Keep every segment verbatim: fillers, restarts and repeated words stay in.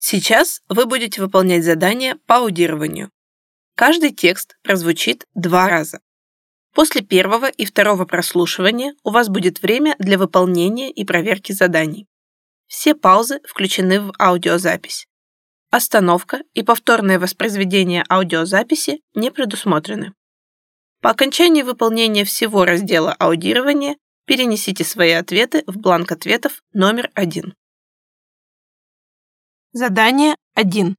Сейчас вы будете выполнять задание по аудированию. Каждый текст прозвучит два раза. После первого и второго прослушивания у вас будет время для выполнения и проверки заданий. Все паузы включены в аудиозапись. Остановка и повторное воспроизведение аудиозаписи не предусмотрены. По окончании выполнения всего раздела аудирования перенесите свои ответы в бланк ответов номер один. Задание один.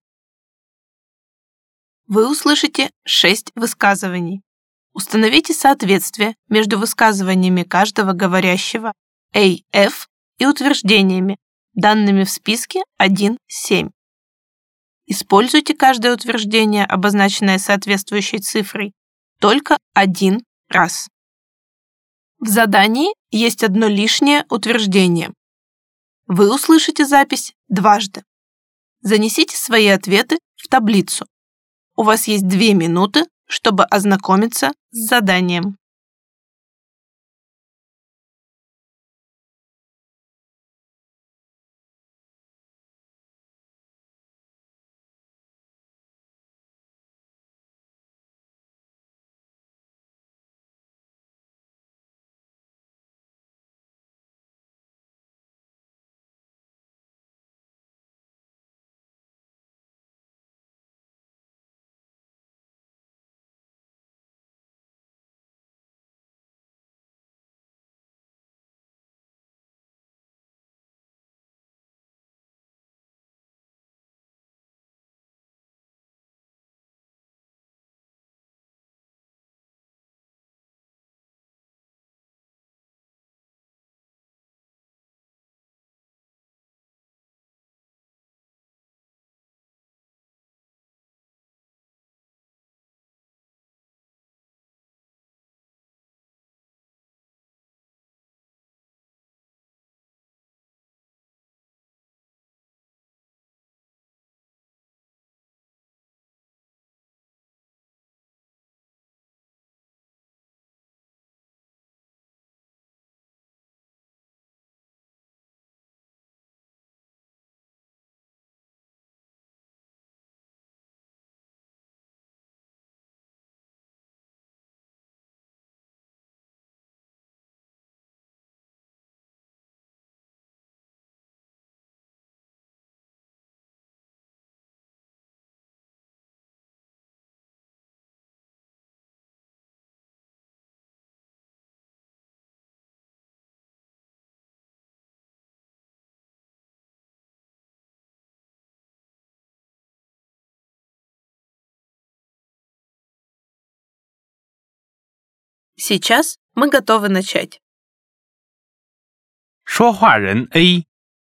Вы услышите шесть высказываний. Установите соответствие между высказываниями каждого говорящего эй эф и утверждениями, данными в списке один семь. Используйте каждое утверждение, обозначенное соответствующей цифрой, только один раз. В задании есть одно лишнее утверждение. Вы услышите запись дважды. Занесите свои ответы в таблицу. У вас есть две минуты, чтобы ознакомиться с заданием. Сейчас мы готовы начать. 说话人 A。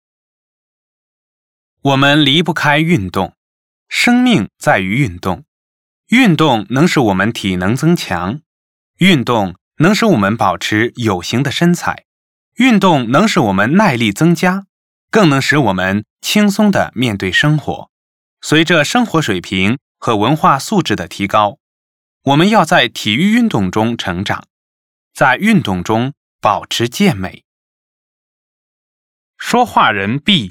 我们离不开运动，生命在于运动。运动能使我们体能增强，运动能使我们保持有形的身材，运动能使我们耐力增加，更能使我们轻松地面对生活。随着生活水平和文化素质的提高，我们要在体育运动中成长，在运动中保持健美。说话人 B。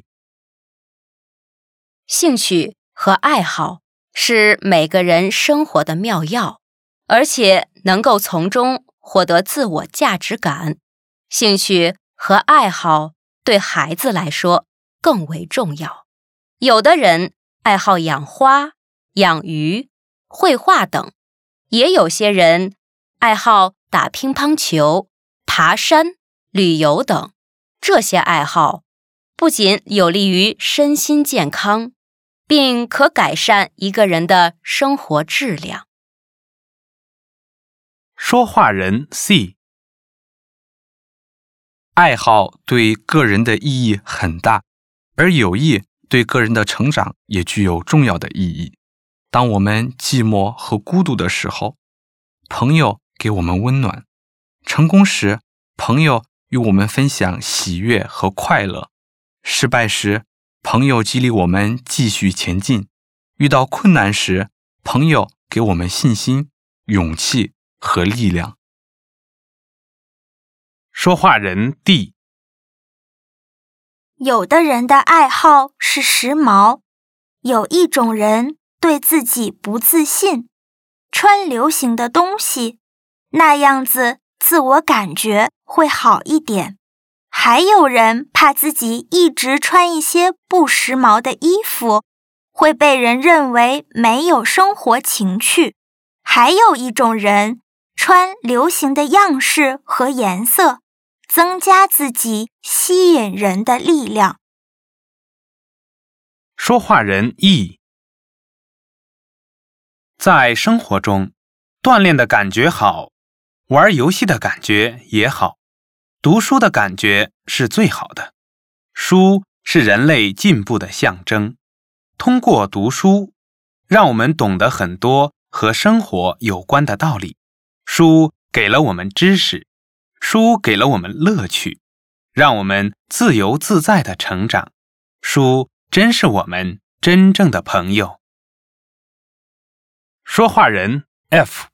兴趣和爱好是每个人生活的妙药，而且能够从中获得自我价值感。兴趣和爱好对孩子来说更为重要。有的人爱好养花、养鱼、绘画等，也有些人爱好打乒乓球、爬山、旅游等。这些爱好不仅有利于身心健康，并可改善一个人的生活质量。 说话人 C。 爱好对个人的意义很大，而友谊对个人的成长也具有重要的意义。当我们寂寞和孤独的时候，朋友给我们温暖；成功时，朋友与我们分享喜悦和快乐；失败时，朋友激励我们继续前进；遇到困难时，朋友给我们信心、勇气和力量。 说话人 D。 有的人的爱好是时髦， 有一种人对自己不自信，穿流行的东西，那样子自我感觉会好一点。还有人怕自己一直穿一些不时髦的衣服，会被人认为没有生活情趣。还有一种人穿流行的样式和颜色，增加自己吸引人的力量。 说话人 E。 在生活中，锻炼的感觉好，玩游戏的感觉也好，读书的感觉是最好的。书是人类进步的象征，通过读书，让我们懂得很多和生活有关的道理。书给了我们知识，书给了我们乐趣，让我们自由自在地成长。书真是我们真正的朋友。说话人 F。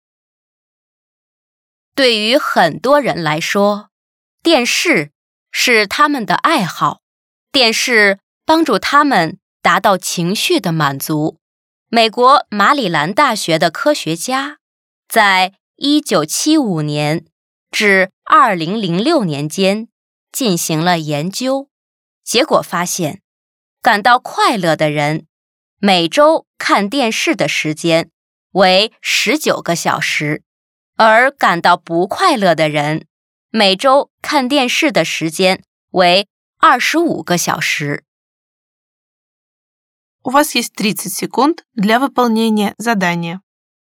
对于很多人来说，电视是他们的爱好，电视帮助他们达到情绪的满足。美国马里兰大学的科学家在一九七五年至二零零六年间进行了研究，结果发现，感到快乐的人每周看电视的时间为十九个小时，而感到不快乐的人每周看电视的时间为二十五个小时。 У вас есть тридцать секунд для выполнения задания.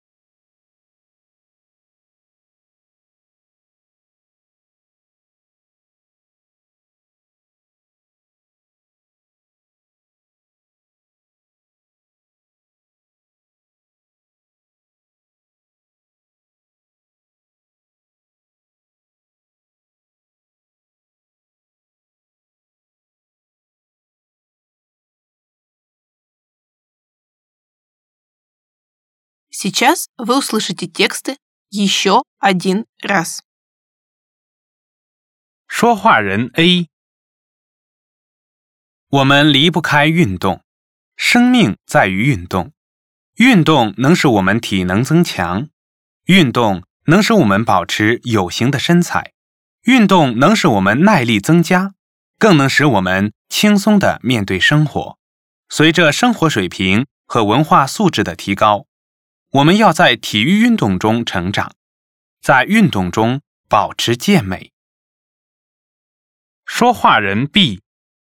Сейчас вы услышите тексты еще один раз. 说话人 A。 我们离不开运动，生命在于运动。运动能使我们体能增强，运动能使我们保持有型的身材，运动能使我们耐力增加，更能使我们轻松地面对生活。随着生活水平和文化素质的提高，我们要在体育运动中成长，在运动中保持健美。说话人 B。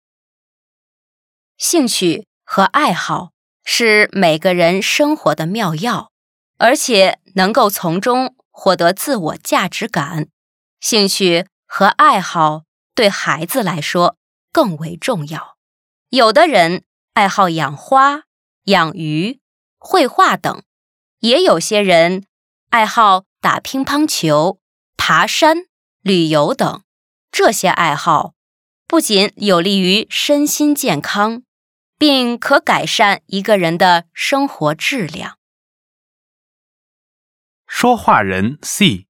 兴趣和爱好是每个人生活的妙药，而且能够从中获得自我价值感。兴趣和爱好对孩子来说更为重要。有的人爱好养花、养鱼、绘画等，也有些人爱好打乒乓球、爬山、旅游等。这些爱好不仅有利于身心健康，并可改善一个人的生活质量。 说话人 C。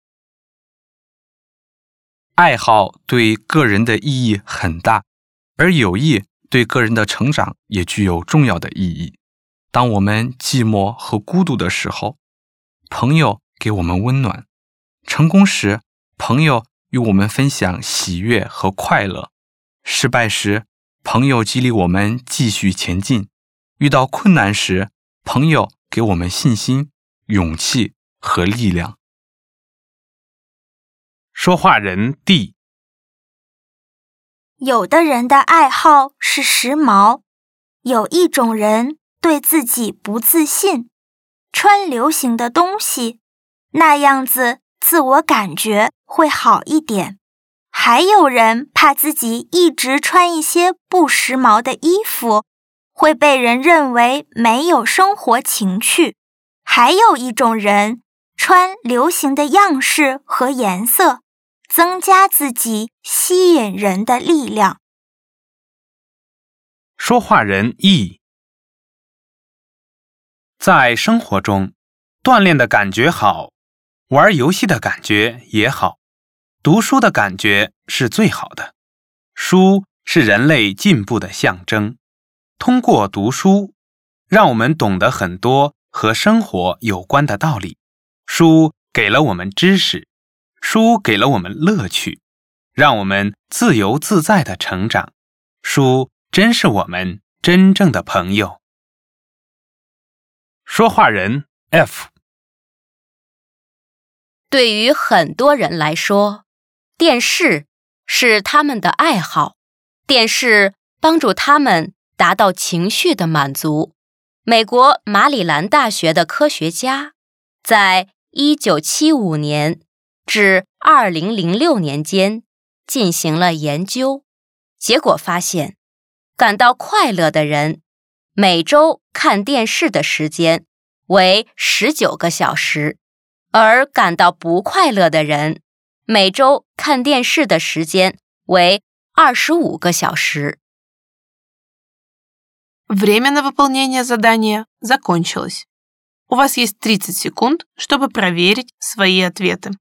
爱好对个人的意义很大，而友谊对个人的成长也具有重要的意义。当我们寂寞和孤独的时候，朋友给我们温暖；成功时，朋友与我们分享喜悦和快乐；失败时，朋友激励我们继续前进；遇到困难时，朋友给我们信心、勇气和力量。 说话人 D。 有的人的爱好是时髦，有一种人对自己不自信，穿流行的东西，那样子自我感觉会好一点。还有人怕自己一直穿一些不时髦的衣服，会被人认为没有生活情趣。还有一种人穿流行的样式和颜色，增加自己吸引人的力量。 说话人 E。 在生活中，锻炼的感觉好，玩游戏的感觉也好，读书的感觉是最好的。书是人类进步的象征，通过读书， 让我们懂得很多和生活有关的道理。书给了我们知识，书给了我们乐趣，让我们自由自在地成长。书真是我们真正的朋友。说话人 F。 对于很多人来说，电视是他们的爱好，电视帮助他们达到情绪的满足。美国马里兰大学的科学家在一九七五年至二零零六年间进行了研究，结果发现，感到快乐的人每周看电视的时间为十九个小时，而感到不快乐的人每周看电视的时间为二十五个小时。 Время на выполнение задания закончилось. У вас есть тридцать секунд, чтобы проверить свои ответы.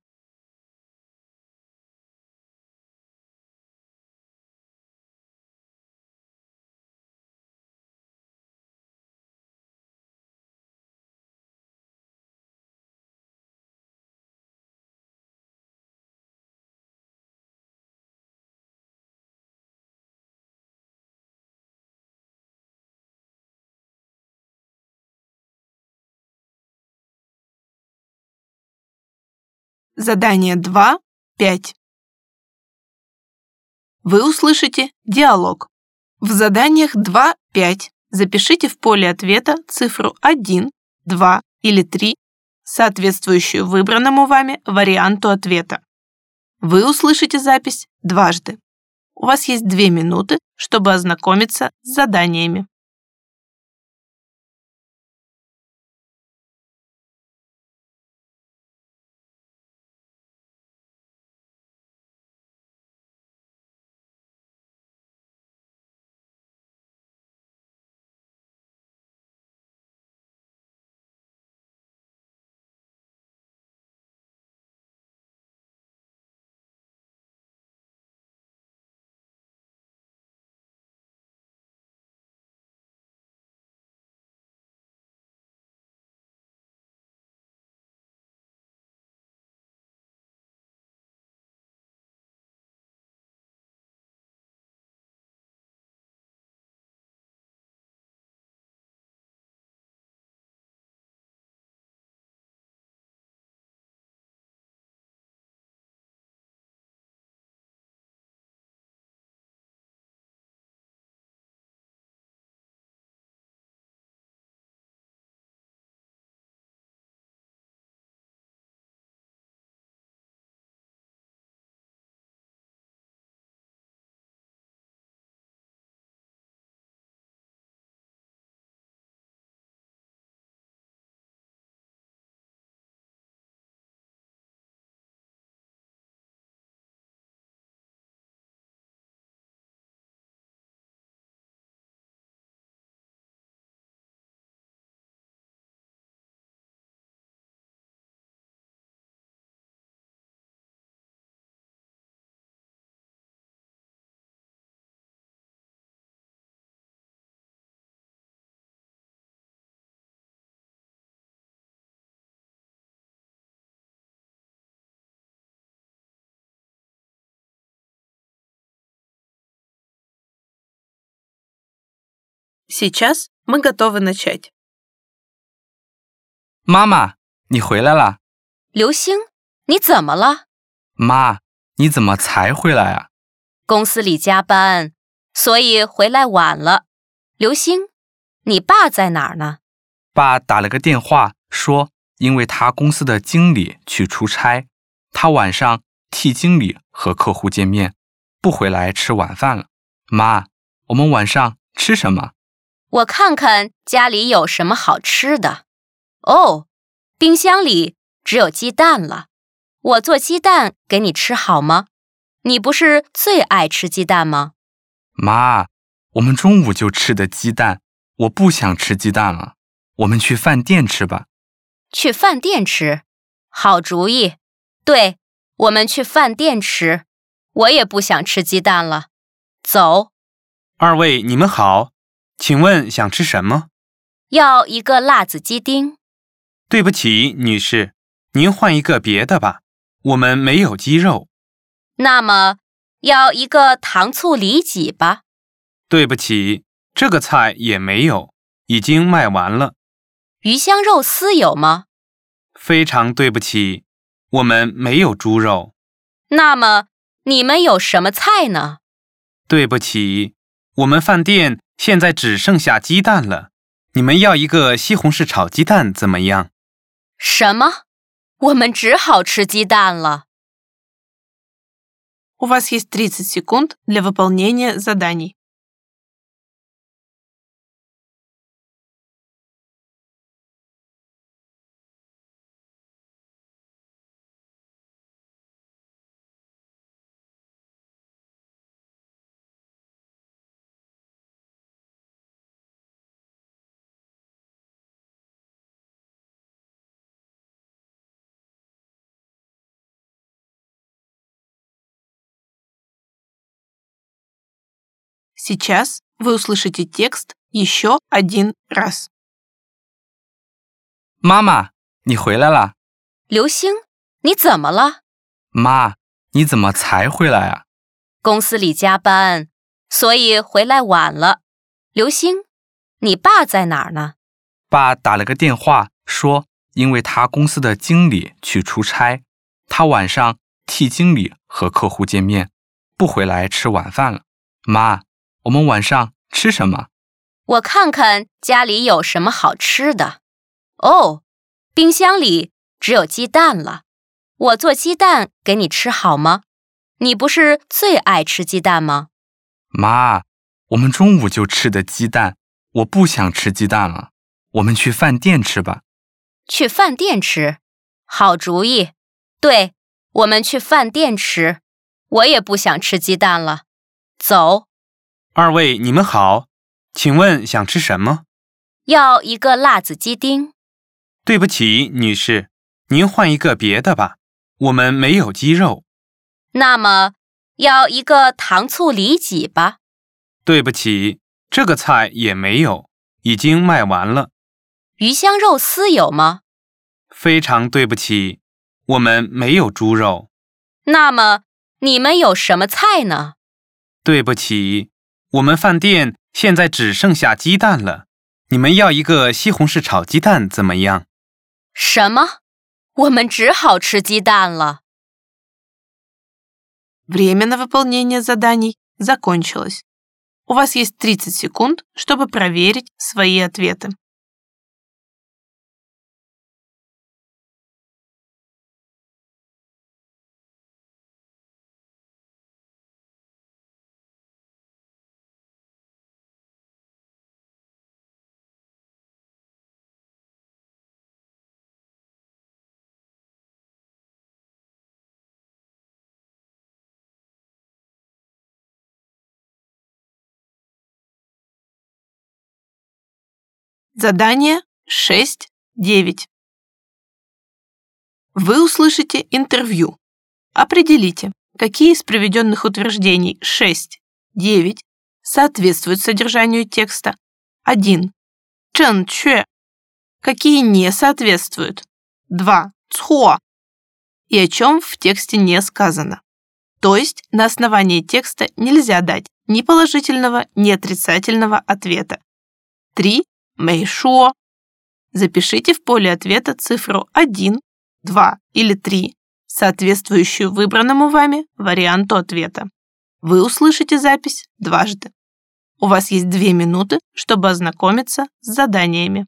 Задание два пять. Вы услышите диалог. В заданиях два пять запишите в поле ответа цифру один, два или три, соответствующую выбранному вами варианту ответа. Вы услышите запись дважды. У вас есть две минуты, чтобы ознакомиться с заданиями. Сейчас мы готовы начать. 妈妈，你回来了。 刘星，你怎么了？ 妈，你怎么才回来啊？ 公司里加班，所以回来晚了。刘星，你爸在哪儿呢？ 爸打了个电话说，因为他公司的经理去出差，他晚上替经理和客户见面，不回来吃晚饭了。妈，我们晚上吃什么？ 我看看家里有什么好吃的。哦，冰箱里只有鸡蛋了。我做鸡蛋给你吃好吗？你不是最爱吃鸡蛋吗？ 妈，我们中午就吃的鸡蛋，我不想吃鸡蛋了。我们去饭店吃吧。 去饭店吃？好主意。对，我们去饭店吃。我也不想吃鸡蛋了。走。 二位你们好，请问想吃什么？ 要一个辣子鸡丁。 对不起，女士，您换一个别的吧，我们没有鸡肉。 那么，要一个糖醋里脊吧。 对不起，这个菜也没有，已经卖完了。 鱼香肉丝有吗？ 非常对不起，我们没有猪肉。 那么，你们有什么菜呢？ 对不起，我们饭店现在只剩下鸡蛋了。你们要一个西红柿炒鸡蛋怎么样？ 什么？我们只好吃鸡蛋了。 У вас есть тридцать секунд для выполнения заданий. Сейчас вы услышите текст еще один раз. 妈妈，你回来了。 刘星，你怎么了？ 妈，你怎么才回来啊？ 公司里加班，所以回来晚了。刘星，你爸在哪儿呢？ 爸打了个电话说，因为他公司的经理去出差，他晚上替经理和客户见面，不回来吃晚饭了。妈，我们晚上吃什么？ 我看看家里有什么好吃的。哦，冰箱里只有鸡蛋了。我做鸡蛋给你吃好吗？你不是最爱吃鸡蛋吗？ 妈，我们中午就吃的鸡蛋，我不想吃鸡蛋了。我们去饭店吃吧。 去饭店吃，好主意。对，我们去饭店吃。我也不想吃鸡蛋了。走。 二位，你们好，请问想吃什么？ 要一个辣子鸡丁。 对不起，女士，您换一个别的吧，我们没有鸡肉。 那么，要一个糖醋里脊吧。 对不起，这个菜也没有，已经卖完了。 鱼香肉丝有吗？ 非常对不起，我们没有猪肉。 那么，你们有什么菜呢？ 对不起，我们饭店现在只剩下鸡蛋了。你们要一个西红柿炒鸡蛋怎么样？ 什么？我们只好吃鸡蛋了。 Время на выполнение заданий закончилось. У вас есть тридцать секунд, чтобы проверить свои ответы. Задание шесть девять. Вы услышите интервью. Определите, какие из приведенных утверждений шесть девять соответствуют содержанию текста. один. 正确. Какие не соответствуют. два. 错. И о чем в тексте не сказано. То есть на основании текста нельзя дать ни положительного, ни отрицательного ответа. три. 没说. Запишите в поле ответа цифру один, два или три, соответствующую выбранному вами варианту ответа. Вы услышите запись дважды. У вас есть две минуты, чтобы ознакомиться с заданиями.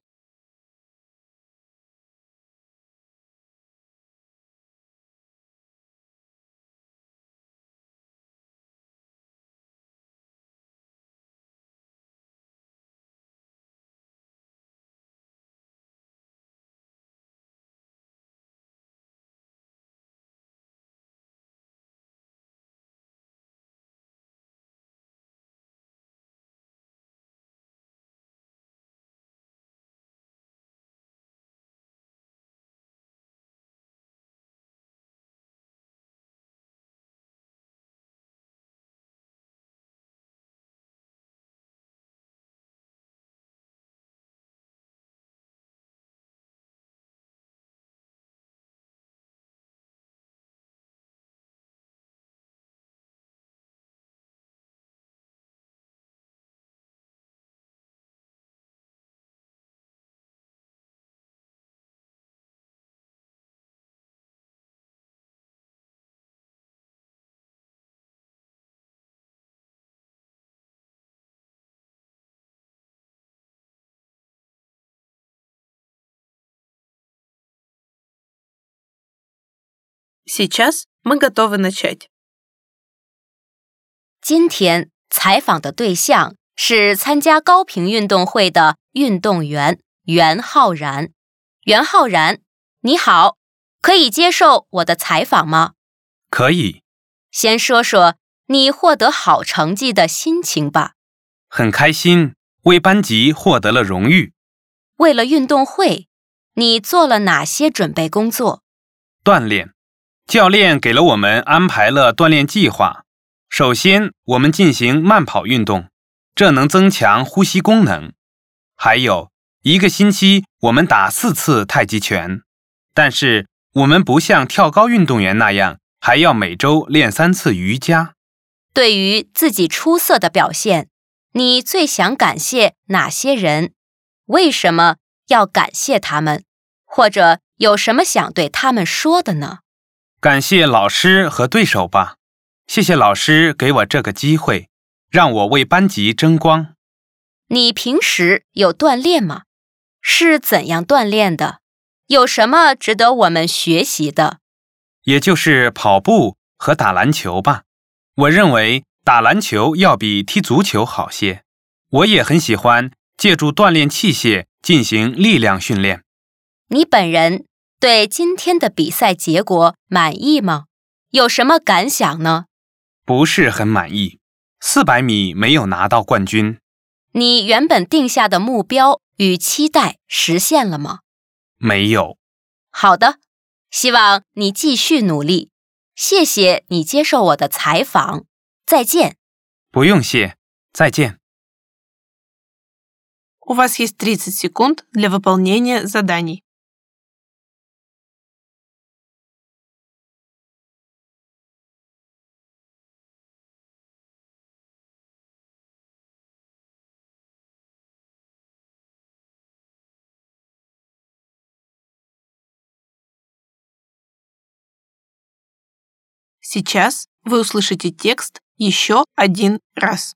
Сейчас мы готовы начать. 今天采访的对象是参加高屏运动会的运动员袁浩然。袁浩然，你好，可以接受我的采访吗？ 可以。 先说说你获得好成绩的心情吧。 很开心，为班级获得了荣誉。 为了运动会，你做了哪些准备工作？ 锻炼，教练给了我们安排了锻炼计划。首先，我们进行慢跑运动，这能增强呼吸功能。还有一个星期，我们打四次太极拳，但是我们不像跳高运动员那样，还要每周练三次瑜伽。 对于自己出色的表现，你最想感谢哪些人？为什么要感谢他们？或者有什么想对他们说的呢？ 感谢老师和对手吧，谢谢老师给我这个机会，让我为班级争光。 你平时有锻炼吗？是怎样锻炼的？有什么值得我们学习的？ 也就是跑步和打篮球吧。我认为打篮球要比踢足球好些。我也很喜欢借助锻炼器械进行力量训练。 你本人对今天的比赛结果满意吗？有什么感想呢？ 不是很满意，四百米没有拿到冠军。 你原本定下的目标与期待实现了吗？ 没有。 好的，希望你继续努力。谢谢你接受我的采访，再见。 不用谢，再见。 У вас есть тридцать секунд для выполнения заданий. Сейчас вы услышите текст еще один раз.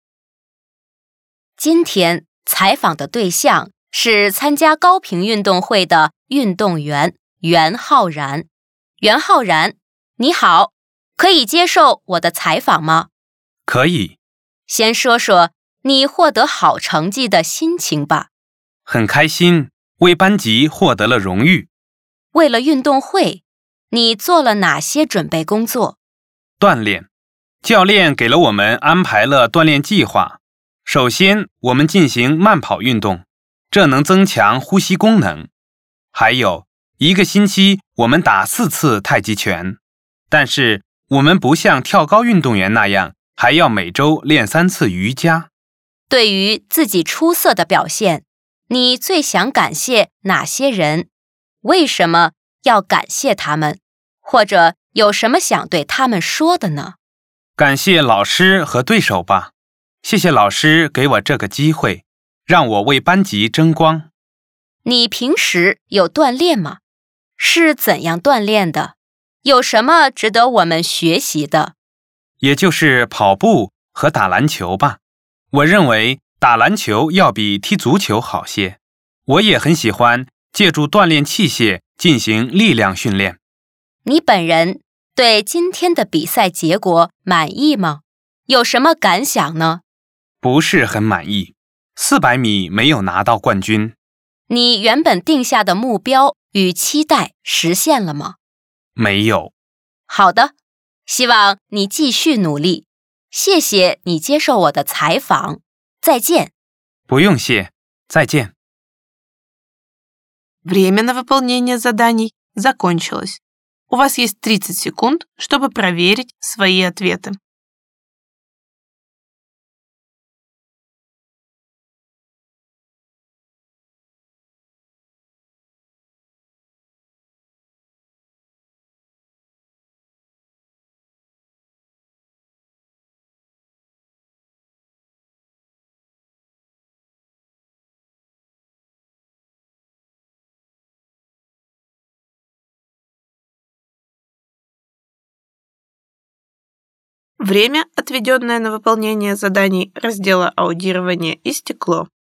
今天采访的对象是参加高屏运动会的运动员袁浩然。袁浩然，你好，可以接受我的采访吗？ 可以。 先说说你获得好成绩的心情吧。 很开心，为班级获得了荣誉。 为了运动会，你做了哪些准备工作？ 锻炼，教练给了我们安排了锻炼计划。首先，我们进行慢跑运动，这能增强呼吸功能。还有一个星期，我们打四次太极拳，但是我们不像跳高运动员那样，还要每周练三次瑜伽。 对于自己出色的表现，你最想感谢哪些人？为什么要感谢他们？或者有什么想对他们说的呢？ 感谢老师和对手吧，谢谢老师给我这个机会，让我为班级争光。 你平时有锻炼吗？是怎样锻炼的？有什么值得我们学习的？ 也就是跑步和打篮球吧。我认为打篮球要比踢足球好些。我也很喜欢借助锻炼器械进行力量训练。 你本人对今天的比赛结果满意吗？有什么感想呢？ 不是很满意，四百米没有拿到冠军。 你原本定下的目标与期待实现了吗？ 没有。 好的，希望你继续努力。谢谢你接受我的采访，再见。 不用谢，再见。 Время на выполнение заданий закончилось. У вас есть тридцать секунд, чтобы проверить свои ответы. Время, отведенное на выполнение заданий раздела аудирования, истекло.